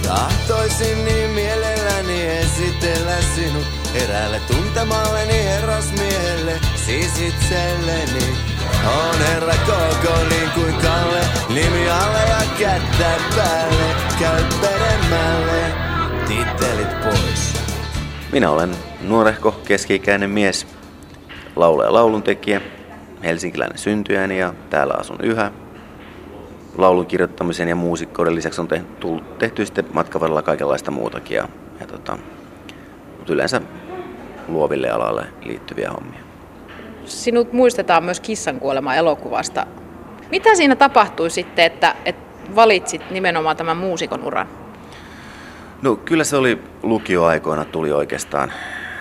Tahtoisin niin mielelläni esitellä sinut eräälle tuntemalleni herrasmiehelle, siis itselleni. On herra koko niin kuin Kalle, nimi alle ja kättä päälle, käy peremmälle, tittelit pois. Minä olen nuorehko keski-ikäinen mies, laulaja ja lauluntekijä, helsinkiläinen syntyjäni ja täällä asun yhä. Laulun kirjoittamisen ja muusikkouden lisäksi on tehty sitten matkan varrella kaikenlaista muutakin mutta yleensä luoville alalle liittyviä hommia. Sinut muistetaan myös Kissan kuolema -elokuvasta. Mitä siinä tapahtui sitten, että valitsit nimenomaan tämän muusikon uran? No kyllä se oli lukioaikoina tuli oikeastaan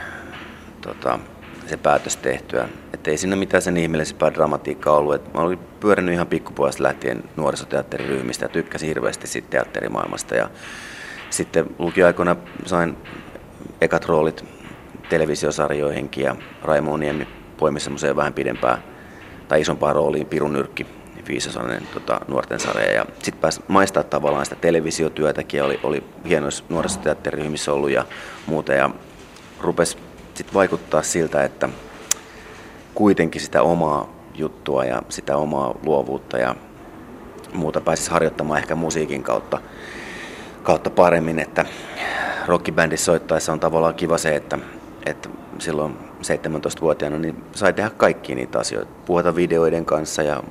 se päätös tehtyä. Että ei siinä mitään sen ihmeellisempää dramatiikkaa ollut. Et mä olin pyörinyt ihan pikkupojasta lähtien nuorisoteatteriryhmistä ja tykkäsin hirveästi siitä teatterimaailmasta. Ja sitten lukioaikoina sain ekat roolit televisiosarjoihinkin ja Raimo Niemi poimi semmoiseen vähän pidempään tai isompaan rooliin Pirun nyrkki, 5-osainen nuorten sarja. Ja sitten pääsi maistaa tavallaan sitä televisiotyötäkin ja oli hienoissa nuorisoteatteriryhmissä ollut ja muuta. Ja rupesi sitten vaikuttaa siltä, että kuitenkin sitä omaa juttua ja sitä omaa luovuutta ja muuta pääsisi harjoittamaan ehkä musiikin kautta paremmin, että rockibändissä soittaessa on tavallaan kiva se, että silloin 17-vuotiaana niin sai tehdä kaikkia niitä asioita, puhata videoiden kanssa ja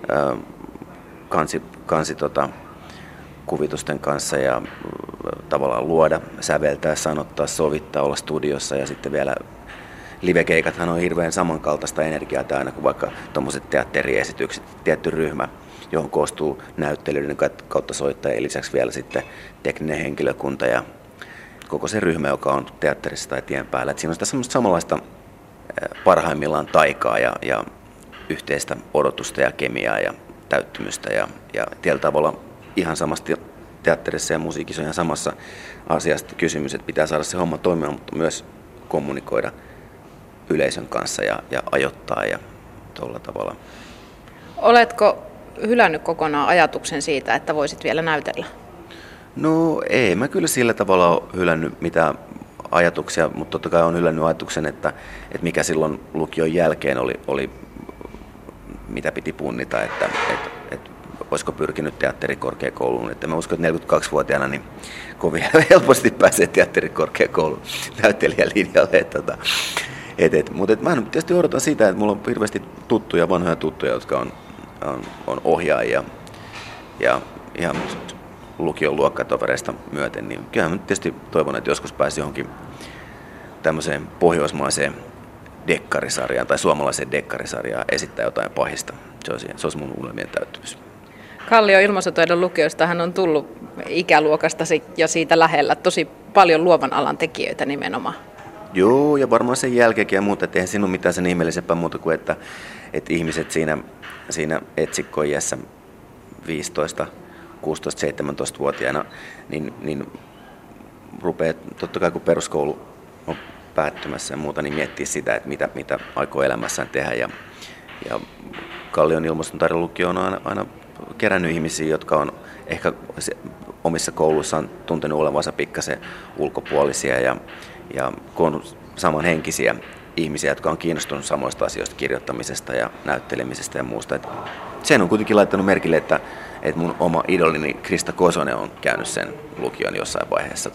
kuvitusten kanssa ja tavallaan luoda, säveltää, sanottaa, sovittaa, olla studiossa ja sitten vielä livekeikathan on hirveän samankaltaista energiaa aina kuin vaikka tuommoiset teatteriesitykset, tietty ryhmä, johon koostuu näyttelyiden kautta soittajien lisäksi vielä sitten tekninen henkilökunta ja koko se ryhmä, joka on teatterissa tai tien päällä. Et siinä on sitä semmoista samanlaista parhaimmillaan taikaa ja yhteistä odotusta ja kemiaa ja täyttymystä ja tietyllä tavalla ihan samasti teatterissa ja musiikissa on ihan samassa asiasta kysymys, että pitää saada se homma toimimaan, mutta myös kommunikoida yleisön kanssa ja ajoittaa ja tuolla tavalla. Oletko hylännyt kokonaan ajatuksen siitä, että voisit vielä näytellä? No ei, mä kyllä sillä tavalla ole hylännyt mitään ajatuksia, mutta totta kai olen hylännyt ajatuksen, että mikä silloin lukion jälkeen oli mitä piti punnita, että olisiko pyrkinyt teatterikorkeakouluun. Että mä uskon, että 42-vuotiaana niin kovin helposti pääsee teatterikorkeakoulun näyttelijälinjalle. Mutta mä tietysti odotan sitä, että mulla on hirveästi vanhoja tuttuja, jotka on ohjaajia ja ihan lukion luokkatovereista myöten. Niin kyllähän mä tietysti toivon, että joskus pääsi johonkin tämmöiseen pohjoismaiseen dekkarisarjaan tai suomalaiseen dekkarisarjaan esittää jotain pahista. Se olisi mun unelmien täyttymys. Kallio Ilmaisutaidon lukiosta hän on tullut ikäluokastasi ja siitä lähellä tosi paljon luovan alan tekijöitä nimenomaan. Joo, ja varmaan sen jälkeenkin ja muuta, että eihän siinä ole mitään sen ihmeellisempää muuta kuin, että ihmiset siinä etsikkoiässä 15, 16, 17-vuotiaana, niin rupeaa totta kai kun peruskoulu on päättymässä ja muuta, niin miettii sitä, että mitä aikoo elämässään tehdä. Ja Kallion Ilmaisutaidon lukio on aina kerännyt ihmisiä, jotka on ehkä omissa kouluissaan tuntenut olevansa pikkasen ulkopuolisia ja kun on samanhenkisiä ihmisiä, jotka on kiinnostunut samoista asioista, kirjoittamisesta ja näyttelemisestä ja muusta. Sen on kuitenkin laittanut merkille, että mun oma idolini Krista Kosonen on käynyt sen lukion jossain vaiheessa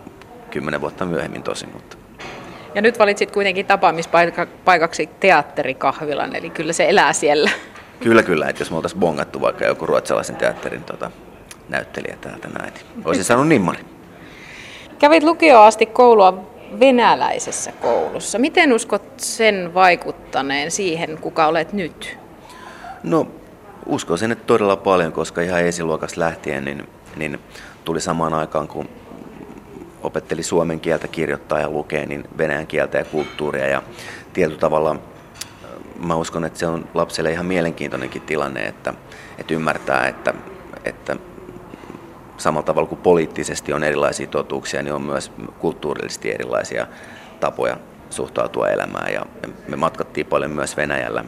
10 vuotta myöhemmin tosin. Mutta. Ja nyt valitsit kuitenkin tapaamispaikaksi teatterikahvilan, eli kyllä se elää siellä. Kyllä, että jos me oltaisiin bongattu vaikka joku ruotsalaisen teatterin näyttelijä täältä näin, olisin saanut nimmari. Kävit lukioon asti koulua venäläisessä koulussa. Miten uskot sen vaikuttaneen siihen, kuka olet nyt? No, uskoisin, että todella paljon, koska ihan esiluokasta lähtien niin tuli samaan aikaan, kun opetteli suomen kieltä kirjoittaa ja lukea, niin venäjän kieltä ja kulttuuria. Ja tietyllä tavalla mä uskon, että se on lapselle ihan mielenkiintoinenkin tilanne, että ymmärtää, että samalla tavalla kuin poliittisesti on erilaisia totuuksia, niin on myös kulttuurillisesti erilaisia tapoja suhtautua elämään. Ja me matkattiin paljon myös Venäjällä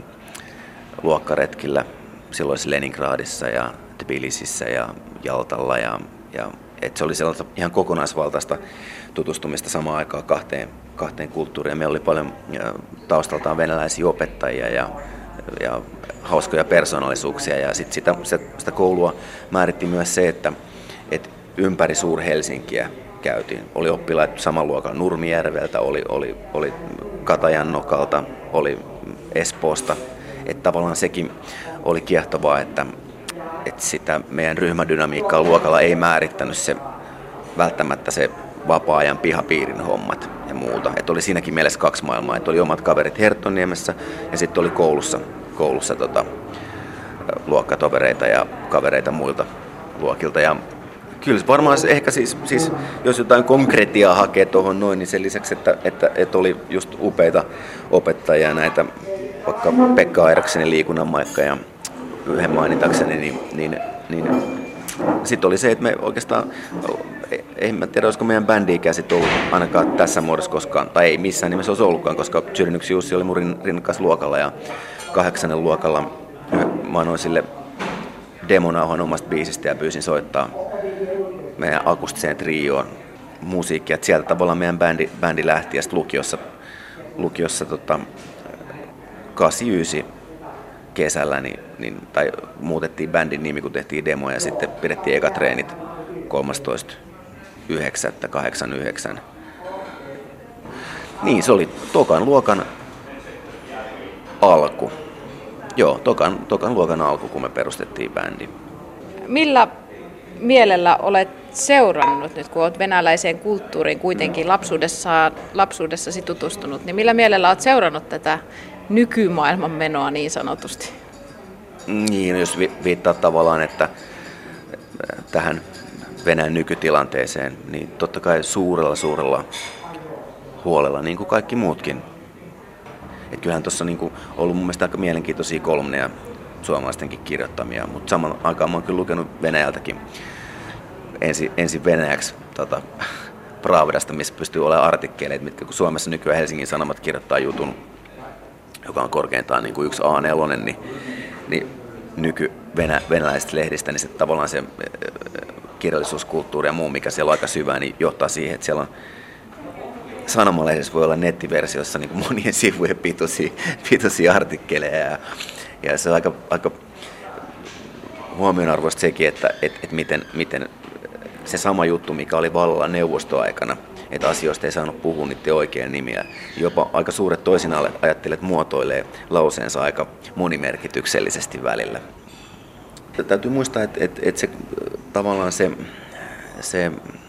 luokkaretkillä, silloin Leningradissa ja Tbilisissä ja Jaltalla ja se oli sellaista ihan kokonaisvaltaista tutustumista samaan aikaan kahteen kulttuuriin. Meillä oli paljon taustaltaan venäläisiä opettajia ja hauskoja persoonallisuuksia. Ja sitä koulua määritti myös se, että ympäri Suur-Helsinkiä käytiin. Oli oppilaat saman luokan Nurmijärveltä, oli Katajannokalta, oli Espoosta. Että tavallaan sekin oli kiehtovaa, että sitä meidän ryhmädynamiikkaa luokalla ei määrittänyt välttämättä se vapaa-ajan pihapiirin hommat ja muuta. Että oli siinäkin mielessä kaksi maailmaa. Että oli omat kaverit Herttoniemessä ja sitten oli koulussa luokkatovereita ja kavereita muilta luokilta. Ja kyllä varmaan ehkä siis jos jotain konkretiaa hakee tuohon noin, niin sen lisäksi, että oli just upeita opettajia, näitä vaikka Pekka Airakseni liikunnanmaikka ja yhden mainitakseni, niin sitten oli se, että me oikeastaan, en mä tiedä, olisiko meidän bändi-ikä sitten ollut ainakaan tässä muodossa koskaan, tai ei missään nimessä olisi ollutkaan, koska Tsyrinnyks Jussi oli mun rinnakkaisluokalla ja 8. luokalla mä annoin sille demonauhan omasta biisistä ja pyysin soittaa meidän akustiseen trioon musiikkia. Sieltä tavallaan meidän bändi lähti ja sitten lukiossa 89 kesällä tai muutettiin bändin nimi, kun tehtiin demoja ja sitten pidettiin ekatreenit 13.9.89. Niin, se oli tokan luokan alku. Joo, tokan luokan alku, kun me perustettiin bändi. Millä mielellä olet seurannut nyt, kun olet venäläiseen kulttuuriin kuitenkin lapsuudessasi tutustunut, niin millä mielellä olet seurannut tätä nykymaailman menoa niin sanotusti? Niin, jos viittaa tavallaan, että tähän Venäjän nykytilanteeseen, niin totta kai suurella huolella, niin kuin kaikki muutkin. Et kyllähän tuossa on niin ollut mun mielestä aika mielenkiintoisia kolumneja suomalaistenkin kirjoittamia, mutta saman aikaan mä oon kyllä lukenut Venäjältäkin ensin venäjäksi Pravdasta, missä pystyy olemaan artikkeleita, mitkä kun Suomessa nykyään Helsingin Sanomat kirjoittaa jutun, joka on korkeintaan niin kuin yksi A4, niin nyky-venäläisistä lehdistä, niin se tavallaan se kirjallisuuskulttuuri ja muu, mikä siellä on aika syvää, niin johtaa siihen, että siellä on sanomalehdessä voi olla nettiversiossa niin kuin monien sivujen pituisia artikkeleja ja se on aika huomionarvoista sekin, että miten se sama juttu, mikä oli vallalla neuvostoaikana, että asioista ei saanut puhua niiden oikein nimiä. Jopa aika suuret toisinaan ajattelijat muotoilee lauseensa aika monimerkityksellisesti välillä. Täytyy muistaa, että se tavallaan se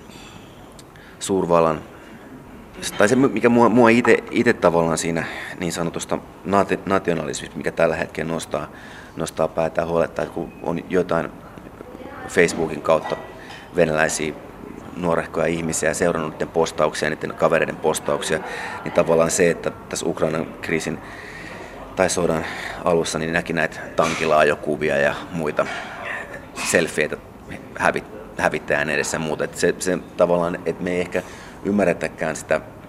suurvallan, tai se mikä mua itse tavallaan siinä niin sanotusta nationalismista, mikä tällä hetkellä nostaa päätään huolettaa, että kun on jotain Facebookin kautta venäläisiä nuorehkoja ihmisiä seurannut niiden postauksia, niiden kavereiden postauksia, niin tavallaan se, että tässä Ukrainan kriisin tai sodan alussa niin näki näitä tankilaajokuvia ja muita selfieitä hävittäjän edessä ja muuta. Että se tavallaan, että me ei ehkä ymmärretäkään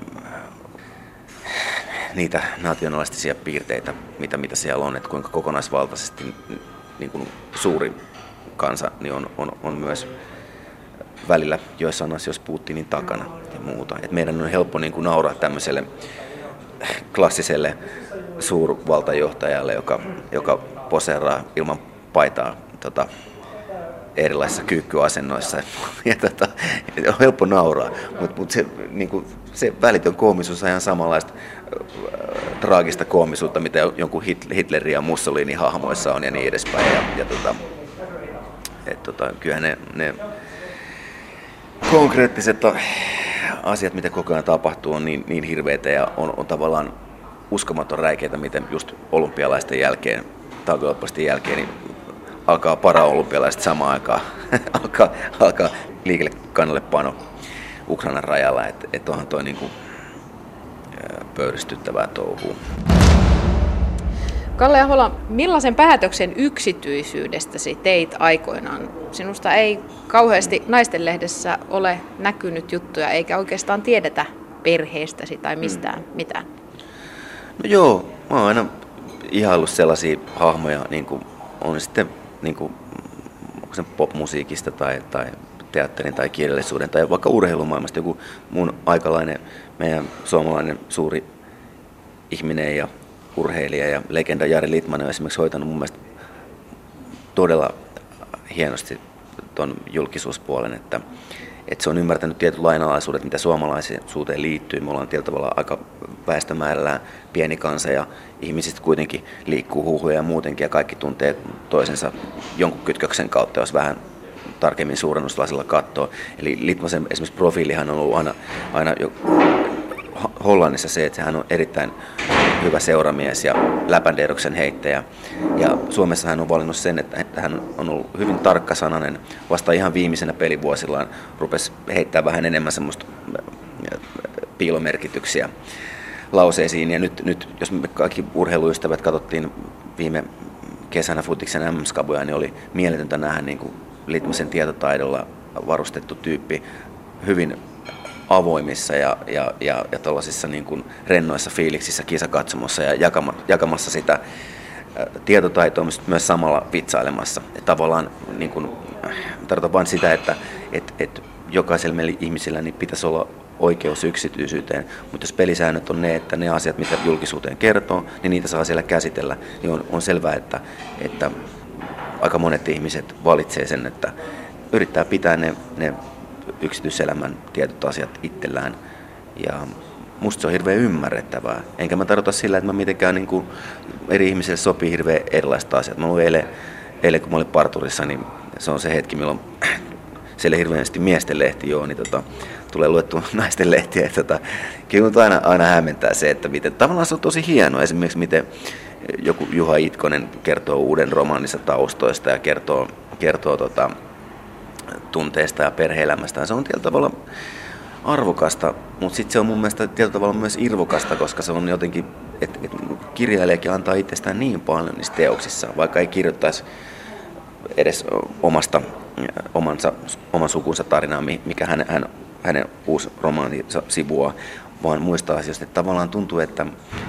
niitä nationalistisia piirteitä, mitä siellä on, että kuinka kokonaisvaltaisesti niin kuin suuri kansa niin on myös välillä joissain asioissa Putinin takana ja muuta. Et meidän on helppo niin kuin nauraa tämmöiselle klassiselle suurvaltajohtajalle, joka poseeraa ilman paitaa erilaisissa kyykkyasennoissa. On helppo nauraa, mutta se, niin se välitön koomisuus on ihan samanlaista traagista koomisuutta, mitä jonkun Hitlerin ja Mussolinin hahmoissa on ja niin edespäin. Kyllähän ne konkreettiset asiat, mitä koko ajan tapahtuu, on niin hirveitä ja on tavallaan uskomaton räikeitä, miten just olympialaisten jälkeen, talviolympialaisten jälkeen, niin alkaa paraolympialaiset samaan aikaan, alkaa liikelle kannallepano Ukrainan rajalla, että onhan toi niinku pöyristyttävää touhua. Kalle Ahola, millaisen päätöksen yksityisyydestäsi teit aikoinaan? Sinusta ei kauheasti Naistenlehdessä ole näkynyt juttuja, eikä oikeastaan tiedetä perheestäsi tai mistään mitään. No joo, mä oon aina ihaillut sellaisia hahmoja, niin kuin on sitten niin kuin, onko se popmusiikista tai teatterin tai kirjallisuuden tai vaikka urheilumaailmasta. Joku mun aikalainen, meidän suomalainen suuri ihminen ja urheilija ja legenda Jari Litmanen on esimerkiksi hoitanut mun mielestä todella hienosti tuon julkisuuspuolen, että se on ymmärtänyt tietyn lainalaisuudet, mitä suomalaisuuteen liittyy. Me ollaan tietyllä tavalla aika väestömäärällään pieni kansa ja ihmisistä kuitenkin liikkuu huhuja ja muutenkin ja kaikki tuntee toisensa jonkun kytköksen kautta, jos vähän tarkemmin suurennuslasilla katsoo. Eli Litmasen esimerkiksi profiilihan on ollut aina jo Hollannissa se, että hän on erittäin hyvä seuramies ja läpändeeroksen heittäjä. Ja Suomessa hän on valinnut sen, että hän on ollut hyvin tarkkasanainen. Vasta ihan viimeisenä pelivuosillaan rupesi heittämään vähän enemmän semmoista piilomerkityksiä lauseisiin. Ja nyt jos me kaikki urheiluystävät katsottiin viime kesänä Futiksen MM-skabuja, niin oli mieletöntä nähdä niin kuin Litmasen tietotaidolla varustettu tyyppi hyvin avoimissa ja tuollaisissa niin kuin rennoissa fiiliksissä kisakatsomossa ja jakamassa sitä tietotaitoa myös samalla vitsailemassa. Ja tavallaan niin kuin, tarkoitan vain sitä, että jokaisella meillä ihmisillä niin pitäisi olla oikeus yksityisyyteen, mutta jos pelisäännöt on ne, että ne asiat, mitä julkisuuteen kertoo, niin niitä saa siellä käsitellä, niin on selvää, että aika monet ihmiset valitsee sen, että yrittää pitää ne yksityiselämän tietyt asiat itsellään. Ja musta se on hirveän ymmärrettävää. Enkä mä tarkoita sillä, että mä mitenkään niin kuin eri ihmisille sopii hirveän erilaista asiat. Mä luin eilen kun mä olin parturissa, niin se on se hetki, milloin siellä hirveästi miesten lehti niin tulee luettua naisten lehtiä. Kyllä aina hämmentää se, että miten tavallaan se on tosi hienoa. Esimerkiksi miten joku Juha Itkonen kertoo uuden romaaninsa taustoista ja kertoo tunteista ja perhe-elämästä. Se on tietyllä tavalla arvokasta, mutta sitten se on mun mielestä tietyllä tavalla myös irvokasta, koska se on jotenkin, että kirjailijakin antaa itsestään niin paljon niissä teoksissa, vaikka ei kirjoittaisi edes oman sukunsa tarinaa, mikä hänen uusi romaani sivuaa, vaan muista asioista, että tavallaan tuntuu, että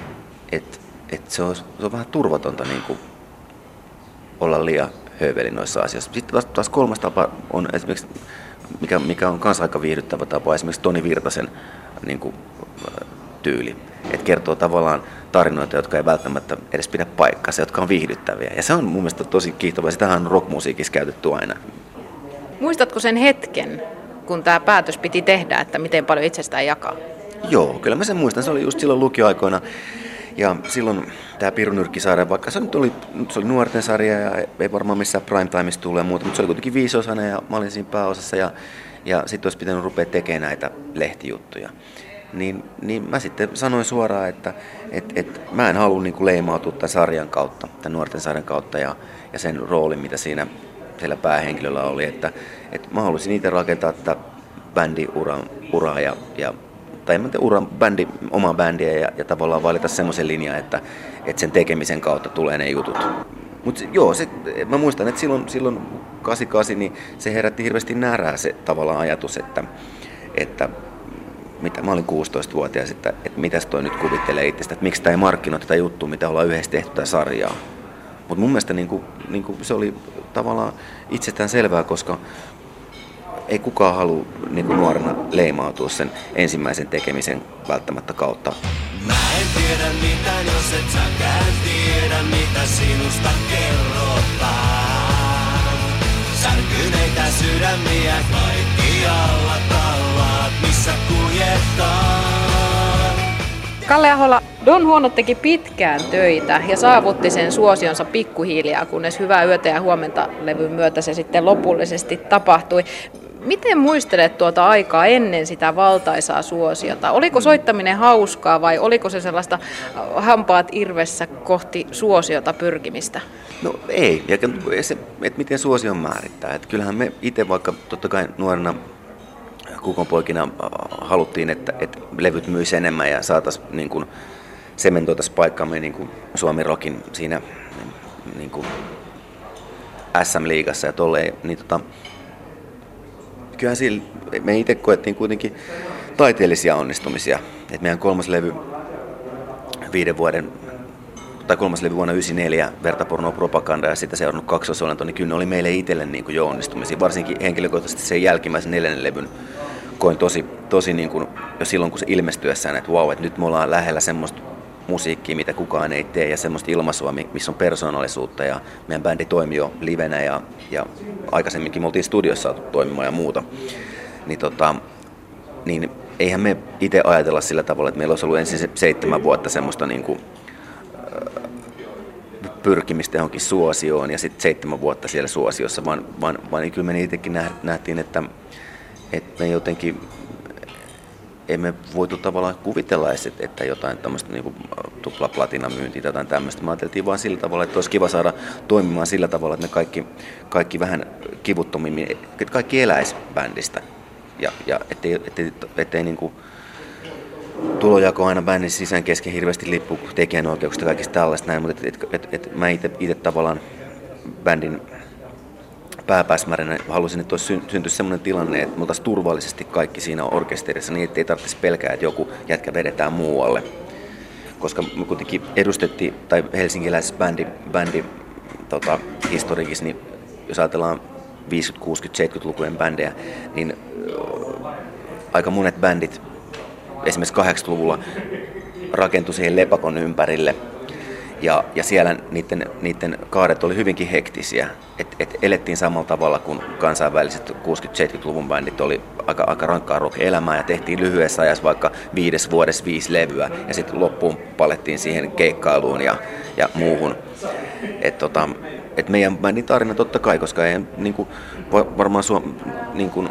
se on vähän turvatonta niin kuin olla liian hööveli noissa asioissa. Sitten taas kolmas tapa on esimerkiksi, mikä on myös aika viihdyttävä tapa, esimerkiksi Toni Virtasen niin kuin, tyyli. Että kertoo tavallaan tarinoita, jotka ei välttämättä edes pidä paikkaansa, jotka on viihdyttäviä. Ja se on mun mielestä tosi kiihtovaa. Sitähän on rockmusiikissa käytetty aina. Muistatko sen hetken, kun tämä päätös piti tehdä, että miten paljon itsestään jakaa? Joo, kyllä mä sen muistan. Se oli just silloin lukioaikoina. Ja silloin tämä Piru Nyrkkisarja, vaikka se oli nuorten sarja ja ei varmaan missään primetimeissa tule ja muuta, mutta se oli kuitenkin 5-osainen ja mä olin siinä pääosassa ja sitten olisi pitänyt rupea tekemään näitä lehtijuttuja. Niin mä sitten sanoin suoraan, että mä en halua niin kuin leimautua tämän sarjan kautta, tämän nuorten sarjan kautta ja sen roolin, mitä siellä päähenkilöllä oli, että mä haluaisin itse rakentaa tätä bändiuraa tai en tiedä, omaa bändiä ja tavallaan valita semmoisen linjan, että sen tekemisen kautta tulee ne jutut. Mutta joo, mä muistan, että silloin 88 niin se herätti hirveästi närää se tavallaan ajatus, että mitä mä olin 16-vuotias, että mitäs toi nyt kuvittelee itsestä, että miksi tämä ei markkinoi tätä juttua, mitä ollaan yhdessä tehty tätä sarjaa. Mutta mun mielestä niin kuin se oli tavallaan itsestään selvää, koska ei kukaan halua niin kuin nuorena leimautua sen ensimmäisen tekemisen välttämättä kautta. Mä en tiedä mitään, jos et säkään tiedä, mitä sinusta kerrotaan. Särkyneitä sydämiä kaikkialla tallaat, missä kuljetaan. Kalle Ahola, Don Huonot teki pitkään töitä ja saavutti sen suosionsa pikkuhiljaa, kunnes Hyvää yötä ja huomenta -levyn myötä se sitten lopullisesti tapahtui. Miten muistelet tuota aikaa ennen sitä valtaisaa suosiota? Oliko soittaminen hauskaa vai oliko se sellaista hampaat irvessä kohti suosiota pyrkimistä? No ei, ja se, että miten suosion määrittää. Että kyllähän me itse vaikka totta kai nuorena kukonpoikina haluttiin, että levyt myisi enemmän ja saataisiin niin kuin sementoitaisiin paikkaamme niin kuin Suomi Rockin siinä niin kuin SM-liigassa ja tolleen, niin kyllähän sillä, me itse koettiin kuitenkin taiteellisia onnistumisia. Et meidän 3. levy 5 vuoden tai kolmas levy vuonna 1994, Vertaporno Propaganda ja sitä seurannut kaksosolento, niin kyllä ne oli meille itselle niin kuin jo onnistumisia. Varsinkin henkilökohtaisesti sen jälkimmäisen 4. levyn koin tosi niin kuin jo silloin, kun se ilmestyessään, että vau, että nyt me ollaan lähellä semmoista musiikkia, mitä kukaan ei tee, ja semmoista ilmaisua, missä on persoonallisuutta, ja meidän bändi toimi jo livenä, ja aikaisemminkin me oltiin studiossa saatu toimimaan ja muuta. Niin eihän me itse ajatella sillä tavalla, että meillä olisi ollut ensin 7 vuotta semmoista niin kuin, pyrkimistä johonkin suosioon, ja sitten 7 vuotta siellä suosiossa, vaan kyllä me itsekin nähtiin, että me jotenkin emme voitu tavallaan kuvitella edes, että jotain tämmöistä niin tuplaplatinamyyntiä tai jotain tämmöistä. Me ajateltiin vaan sillä tavalla, että olisi kiva saada toimimaan sillä tavalla, että me kaikki vähän kivuttomimmin, että kaikki eläisi bändistä. Ja ettei niin kuin tulojako aina bändin sisään kesken hirveästi lippu tekijänoikeuksista ja kaikista tällaista näin, mutta mä itse tavallaan bändin pääpäsmärinä halusin, että olisi syntyisi sellainen tilanne, että me oltaisiin turvallisesti kaikki siinä orkesterissa niin, ettei tarvitsisi pelkää, että joku jätkä vedetään muualle. Koska me kuitenkin edustettiin, tai helsinkiläisessä bändi historiikissa, niin jos ajatellaan 50-, 60-, 70-lukujen bändejä, niin aika monet bändit esimerkiksi 80-luvulla rakentui siihen lepakon ympärille. Ja siellä niiden kaaret oli hyvinkin hektisiä. Et elettiin samalla tavalla kuin kansainväliset 60-70-luvun bändit oli aika rankkaa rock-elämää ja tehtiin lyhyessä ajassa vaikka 5 vuodessa 5 levyä ja sitten loppuun palettiin siihen keikkailuun ja muuhun. Et meidän bändin tarina totta kai, koska ei niinku, varmaan niinku,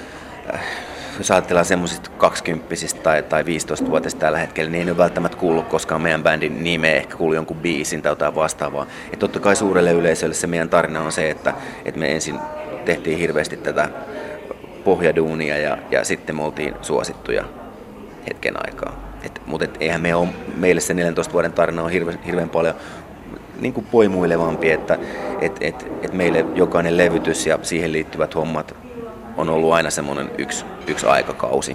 jos ajatellaan semmoisista 20-vuotisista tai 15-vuotisista tällä hetkellä, niin ei ole välttämättä kuullut koskaan meidän bändin nimeä, ehkä kuullut jonkun biisin tai jotain vastaavaa. Et totta kai suurelle yleisölle se meidän tarina on se, että me ensin tehtiin hirveästi tätä pohjaduunia ja sitten me oltiin suosittuja hetken aikaa. Mutta eihän meille se 14 vuoden tarina on hirveän paljon niin kuin poimuilevampi, että meille jokainen levytys ja siihen liittyvät hommat on ollut aina semmoinen yksi aikakausi.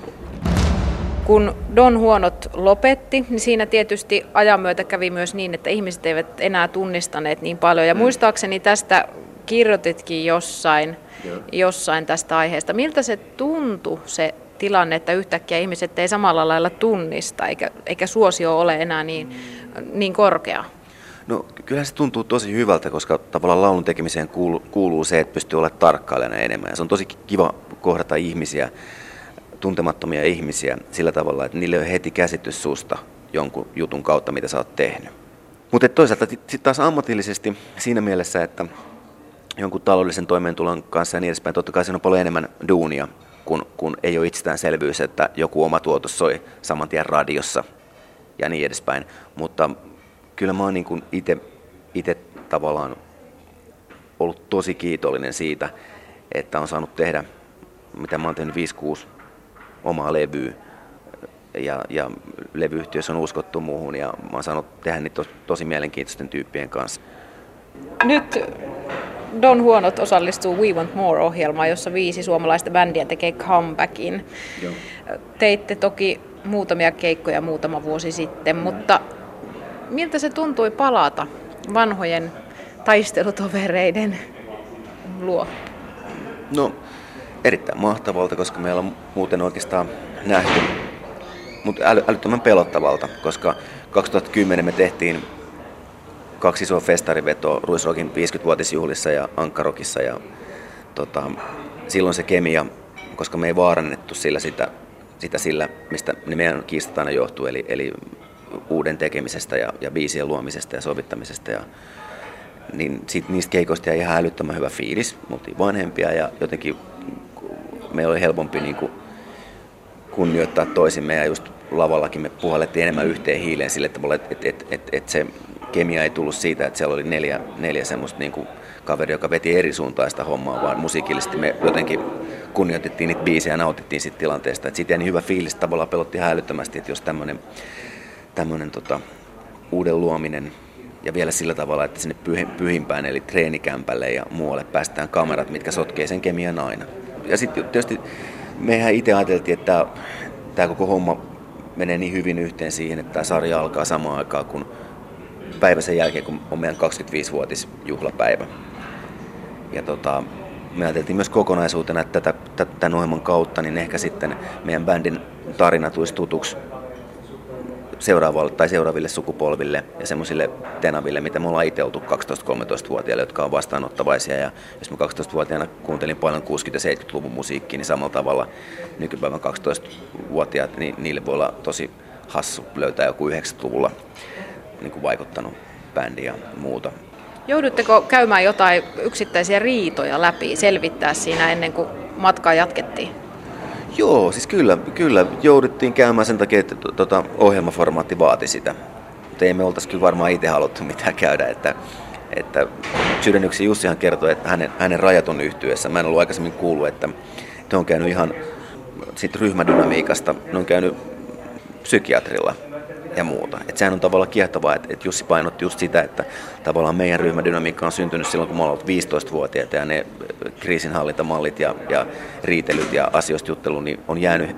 Kun Don Huonot lopetti, niin siinä tietysti ajan myötä kävi myös niin, että ihmiset eivät enää tunnistaneet niin paljon. Ja muistaakseni tästä kirjoititkin jossain tästä aiheesta. Miltä se tuntui se tilanne, että yhtäkkiä ihmiset ei samalla lailla tunnista, eikä suosio ole enää niin korkea? No kyllähän se tuntuu tosi hyvältä, koska tavallaan laulun tekemiseen kuuluu se, että pystyy olemaan tarkkailijana enemmän. Ja se on tosi kiva kohdata ihmisiä, tuntemattomia ihmisiä sillä tavalla, että niille on heti käsitys susta jonkun jutun kautta, mitä sä oot tehnyt. Mutta toisaalta sitten taas ammatillisesti siinä mielessä, että jonkun taloudellisen toimeentulon kanssa ja niin edespäin, totta kai siinä on paljon enemmän duunia, kun ei ole itsestäänselvyys, että joku oma tuotos soi saman tien radiossa ja niin edespäin. Mutta kyllä mä oon niin kuin itse tavallaan ollut tosi kiitollinen siitä, että on saanut tehdä, mitä mä oon tehnyt 5-6 omaa levyä. Ja levyyhtiössä on uskottu muuhun ja mä oon saanut tehdä niitä tosi mielenkiintoisten tyyppien kanssa. Nyt Don Huonot osallistuu We Want More-ohjelmaan, jossa 5 suomalaista bändiä tekee comebackin. Joo. Teitte toki muutamia keikkoja muutama vuosi sitten, mutta miltä se tuntui palata vanhojen taistelutovereiden luo? No, erittäin mahtavalta, koska meillä on muuten oikeastaan nähty, mutta älyttömän pelottavalta, koska 2010 me tehtiin 2 isoa festarivetoa Ruisrockin 50-vuotisjuhlissa ja Ankkarokissa ja silloin se kemia, koska me ei vaarannettu sillä, mistä ne meidän kiistat aina johtuu, eli uuden tekemisestä ja biisien luomisesta ja sovittamisesta. Niin niistä keikoista jäi ihan älyttömän hyvä fiilis. Me oltiin vanhempia ja jotenkin meillä oli helpompi niin kuin kunnioittaa toisimme ja just lavallakin me puhallettiin enemmän yhteen hiileen sille tavalla, että se kemia ei tullut siitä, että siellä oli neljä semmoista niin kuin kaveri, joka veti eri suuntaista hommaa, vaan musiikillisesti me jotenkin kunnioitettiin niitä biisejä ja nautittiin siitä tilanteesta. Että siitä jäi niin hyvä fiilis, että tavallaan pelotti ihan älyttömästi, että jos tämmöinen uuden luominen ja vielä sillä tavalla, että sinne pyhimpään eli treenikämpälle ja muualle päästään kamerat, mitkä sotkee sen kemian aina. Ja sitten tietysti mehän itse ajateltiin, että tämä koko homma menee niin hyvin yhteen siihen, että tämä sarja alkaa samaan aikaan, kun päivä sen jälkeen, kun on meidän 25-vuotisjuhlapäivä. Ja me ajateltiin myös kokonaisuutena, että tämän ohjelman kautta niin ehkä sitten meidän bändin tarina tulisi tutuksi seuraaville sukupolville ja semmoisille tenaville, mitä me ollaan itse oltu 12-13-vuotiaille, jotka on vastaanottavaisia. Ja jos mä 12-vuotiaana kuuntelin paljon 60- ja 70-luvun musiikkia, niin samalla tavalla nykypäivän 12-vuotiaat, niin niille voi olla tosi hassu löytää joku 90-luvulla niin kuin vaikuttanut bändi ja muuta. Joudutteko käymään jotain yksittäisiä riitoja läpi, selvittää siinä ennen kuin matkaa jatkettiin? Joo, siis kyllä jouduttiin käymään sen takia, että ohjelmaformaatti vaati sitä. Mutta ei me oltaisi kyllä varmaan itse haluttu mitään käydä. Että Sydänyksi Jussihan kertoi, että hänen rajaton yhtyessä. Mä en ollut aikaisemmin kuullut, että he on käynyt ihan sit ryhmädynamiikasta, ne on käynyt psykiatrilla ja muuta. Et sehän on tavallaan kiehtovaa, että Jussi painotti just sitä, että tavallaan meidän ryhmädynamiikka on syntynyt silloin, kun me ollaan 15-vuotiaita ja ne kriisinhallintamallit ja riitelyt ja asioista juttelu niin on jäänyt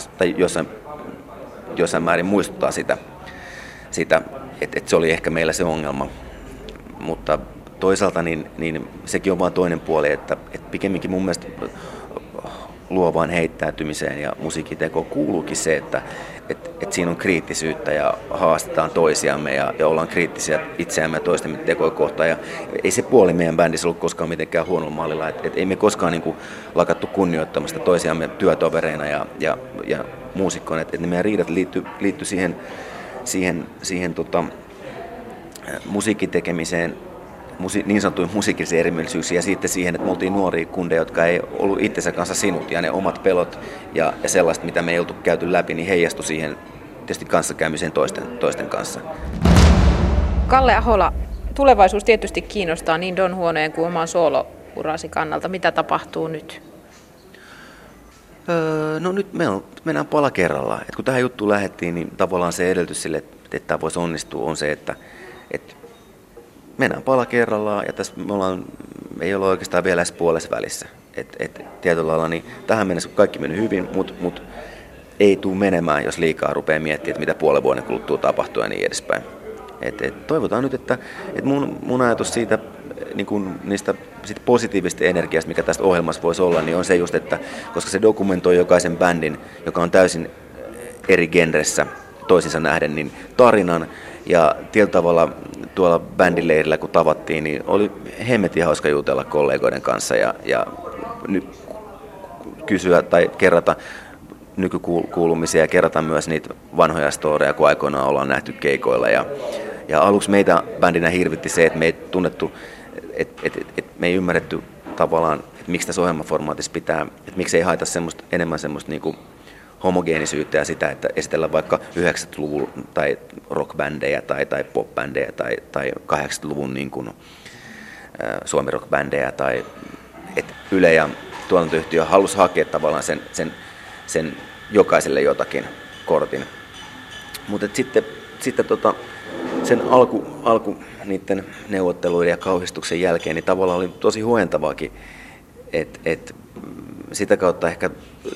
jossain määrin muistuttaa sitä että se oli ehkä meillä se ongelma. Mutta toisaalta niin sekin on vain toinen puoli, että pikemminkin mun mielestä luovaan heittäytymiseen ja musiikkitekoon kuuluukin se, että siinä on kriittisyyttä ja haastetaan toisiamme ja ollaan kriittisiä itseämme ja toistemme tekoja kohtaan. Ja ei se puoli meidän bändissä ollut koskaan mitenkään huonolla mallilla. Ei me koskaan niin kuin lakattu kunnioittamasta toisiamme työtovereina ja muusikkoina. Että ne meidän riidat liittyi siihen musiikkitekemiseen, niin sanottuihin musiikillisiin erimielisyyksiin ja sitten siihen, että me oltiin nuoria kundeja, jotka ei ollut itsensä kanssa sinut ja ne omat pelot ja sellaista, mitä me ei oltu käyty läpi, niin heijastui siihen tietysti kanssakäymiseen toisten kanssa. Kalle Ahola, tulevaisuus tietysti kiinnostaa niin Don Juanen kuin oman soolourasi kannalta. Mitä tapahtuu nyt? No nyt mennään pala kerrallaan. Et kun tähän juttuun lähdettiin, niin tavallaan se edellytys sille, että tämä voisi onnistua, on se, että mennään pala kerrallaan ja tässä ei olla oikeastaan vielä edes puolessa välissä. Tietyllä lailla niin tähän mennessä kaikki meni hyvin, mutta ei tule menemään, jos liikaa rupeaa miettimään, että mitä puolen vuoden kuluttua tapahtuu ja niin edespäin. Toivotaan nyt, että mun ajatus siitä, niin kuin niistä positiivisesta energiasta, mikä tästä ohjelmassa voisi olla, niin on se just, että koska se dokumentoi jokaisen bändin, joka on täysin eri genressä toisinsa nähden, niin tarinan. Ja tietyllä tavalla tuolla bändileirillä, kun tavattiin, niin oli hemmetin hauska jutella kollegoiden kanssa ja kysyä tai kerrata nykykuulumisia ja kerrata myös niitä vanhoja storeja, kun aikoinaan ollaan nähty keikoilla. Ja aluksi meitä bändinä hirvitti se, että me ei tunnettu, että me ei ymmärretty tavallaan, että miksi tässä ohjelmaformaatissa pitää, että miksi ei haeta enemmän semmoista niin kuin homogeenisyyttä ja sitä, että esitellään vaikka 90-luvun tai rockbändejä tai popbändejä tai 80-luvun niin kuin, suomi-rockbändejä tai että Yle ja tuotantoyhtiö halusi hakea tavallaan sen jokaiselle jotakin kortin. Mutta sitten sen alku niiden neuvotteluiden ja kauhistuksen jälkeen niin tavallaan oli tosi huentavaakin, että sitä kautta ehkä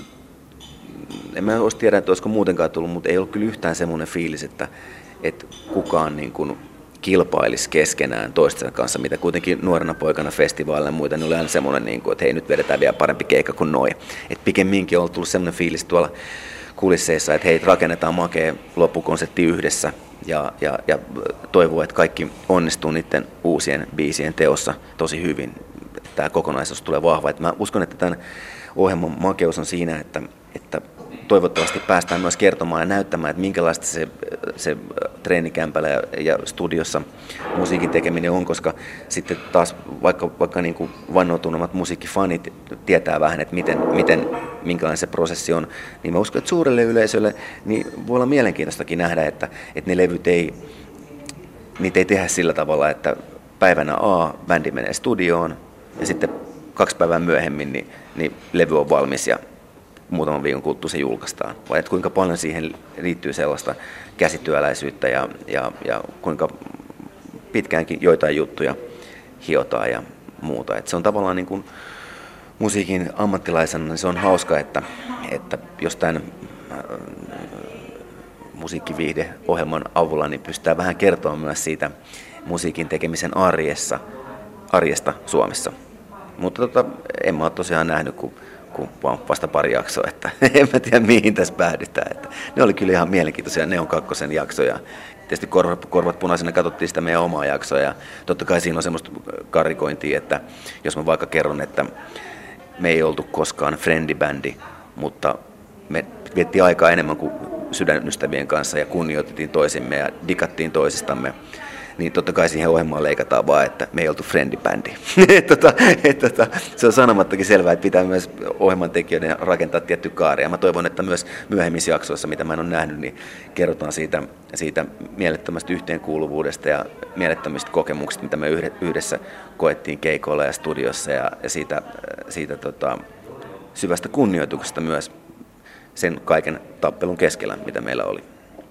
en mä olisi tiedä, että olisiko muutenkaan tullut, mutta ei ollut kyllä yhtään semmoinen fiilis, että kukaan niin kuin kilpailisi keskenään toistensa kanssa, mitä kuitenkin nuorena poikana festivaaleilla ja muita, niin oli aina semmoinen, niin kuin, että hei, nyt vedetään vielä parempi keikka kuin noi. Et pikemminkin on tullut semmoinen fiilis tuolla kulisseissa, että hei, rakennetaan makea loppukonsepti yhdessä ja toivoo, että kaikki onnistuu niiden uusien biisien teossa tosi hyvin. Tämä kokonaisuus tulee vahva. Et mä uskon, että tämän ohjelman makeus on siinä, että toivottavasti päästään myös kertomaan ja näyttämään, että minkälaista se treenikämpällä ja studiossa musiikin tekeminen on, koska sitten taas vaikka niin kuin vannoutuneemmat musiikkifanit tietää vähän, että minkälainen se prosessi on, niin mä uskon, että suurelle yleisölle niin voi olla mielenkiintoistakin nähdä, että ne levyt niitä ei tehdä sillä tavalla, että päivänä A bändi menee studioon ja sitten 2 päivää myöhemmin niin levy on valmis ja muutaman viikon kuluttua se julkaistaan. Vai että kuinka paljon siihen liittyy sellaista käsityöläisyyttä ja kuinka pitkäänkin joitain juttuja hiotaan ja muuta. Että se on tavallaan niin kuin musiikin ammattilaisena, niin se on hauska, että jos tämän musiikkiviihdeohjelman avulla niin pystytään vähän kertomaan myös siitä musiikin tekemisen arjesta Suomessa. Mutta en mä ole tosiaan nähnyt kuin vasta pari jaksoa, että en mä tiedä mihin tässä päädytään. Että ne oli kyllä ihan mielenkiintoisia, ne on kakkosen jaksoja. Tietysti korvat punaisena katsottiin sitä meidän omaa jaksoa ja totta kai siinä on semmoista karikointia, että jos mä vaikka kerron, että me ei oltu koskaan friendibändi, mutta me viettiin aikaa enemmän kuin sydänystävien kanssa ja kunnioitettiin toisimme ja digattiin toisistamme, niin totta kai siihen ohjelmaan leikataan vaan, että me ei oltu friendibändi. Se on sanomattakin selvää, että pitää myös ohjelman tekijöiden rakentaa tietty kaari. Ja mä toivon, että myös myöhemmissä jaksoissa, mitä mä en ole nähnyt, niin kerrotaan siitä mielettömästä yhteenkuuluvuudesta ja mielettömistä kokemuksista, mitä me yhdessä koettiin keikoilla ja studiossa ja siitä syvästä kunnioituksesta myös sen kaiken tappelun keskellä, mitä meillä oli.